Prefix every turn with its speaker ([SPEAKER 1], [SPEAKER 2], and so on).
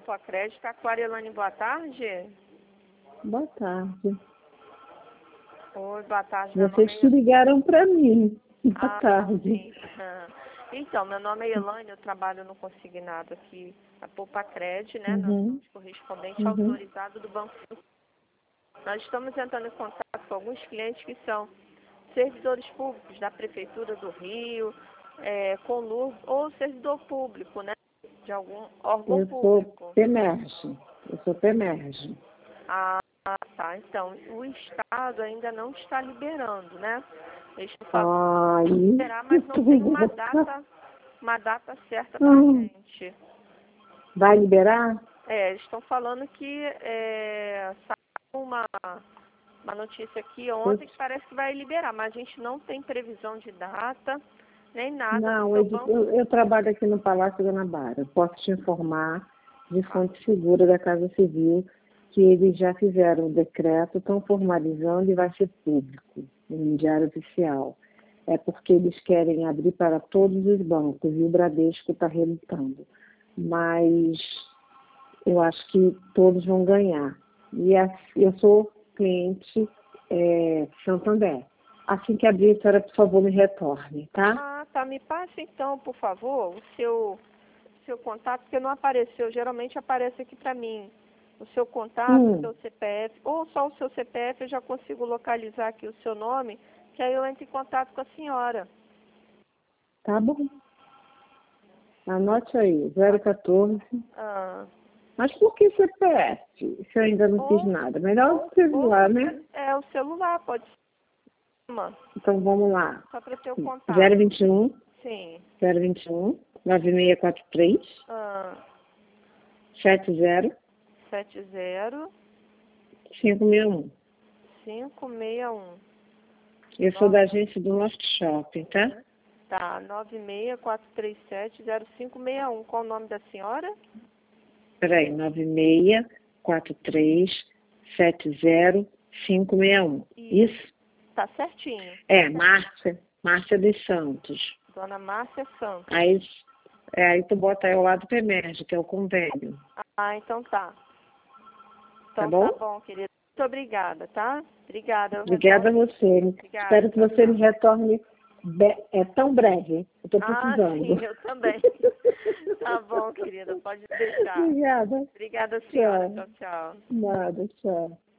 [SPEAKER 1] Poupa Crédito. Aquarelane, boa tarde.
[SPEAKER 2] Boa tarde.
[SPEAKER 1] Oi, boa tarde. Meu
[SPEAKER 2] Vocês
[SPEAKER 1] nome
[SPEAKER 2] que ligaram para mim. Boa tarde.
[SPEAKER 1] Sim. Então, meu nome é Elaine, eu trabalho no consignado aqui na Poupa Crédito, né? Nós somos correspondente autorizado do Banco Central. Nós estamos entrando em contato com alguns clientes que são servidores públicos da Prefeitura do Rio, Conlurb, ou servidor público, né? De algum órgão
[SPEAKER 2] Eu
[SPEAKER 1] público.
[SPEAKER 2] sou PEMERGE. Eu sou PEMERGE.
[SPEAKER 1] Ah, tá. Então, o Estado ainda não está liberando, né? Eles estão falando de liberar, mas não tem uma data certa pra gente.
[SPEAKER 2] Vai liberar?
[SPEAKER 1] Eles estão falando que saiu uma notícia aqui ontem que parece que vai liberar, mas a gente não tem previsão de data, nem nada.
[SPEAKER 2] Não, eu trabalho aqui no Palácio Guanabara. Posso te informar de fonte segura da Casa Civil que eles já fizeram o decreto, estão formalizando e vai ser público, no Diário Oficial. É porque eles querem abrir para todos os bancos e o Bradesco está relutando. Mas eu acho que todos vão ganhar. E eu sou cliente Santander. Assim que abrir, a senhora, por favor, me retorne, tá?
[SPEAKER 1] Ah, tá. Me passe então, por favor, o seu contato, porque não apareceu. Geralmente aparece aqui para mim o seu contato, o seu CPF, ou só o seu CPF, eu já consigo localizar aqui o seu nome, que aí eu entro em contato com a senhora.
[SPEAKER 2] Tá bom. Anote aí, 014. Mas por que CPF? Se eu ainda não fiz nada. Melhor o celular, né?
[SPEAKER 1] É, o celular, pode ser.
[SPEAKER 2] Então vamos lá.
[SPEAKER 1] Só para ter o contato.
[SPEAKER 2] 021.
[SPEAKER 1] Sim.
[SPEAKER 2] 021 9643 70
[SPEAKER 1] 70
[SPEAKER 2] 561.
[SPEAKER 1] 561.
[SPEAKER 2] Eu sou da agência do Loft Shopping, tá?
[SPEAKER 1] Tá, 964370561. Qual o nome da senhora?
[SPEAKER 2] Peraí, 964370 561. Isso?
[SPEAKER 1] Tá certinho.
[SPEAKER 2] Márcia dos Santos.
[SPEAKER 1] Dona Márcia Santos.
[SPEAKER 2] Aí tu bota aí ao lado do PEMERGE, que é o convênio.
[SPEAKER 1] Ah, então tá. Então
[SPEAKER 2] Tá bom?
[SPEAKER 1] tá bom, querida. Muito obrigada, tá? Obrigada.
[SPEAKER 2] Obrigada a você.
[SPEAKER 1] Obrigada.
[SPEAKER 2] Espero que você me retorne tão breve. Eu tô precisando.
[SPEAKER 1] Sim, eu também. Tá bom, querida. Pode deixar.
[SPEAKER 2] Obrigada.
[SPEAKER 1] Obrigada, senhora. Tchau, tchau.
[SPEAKER 2] Nada, tchau.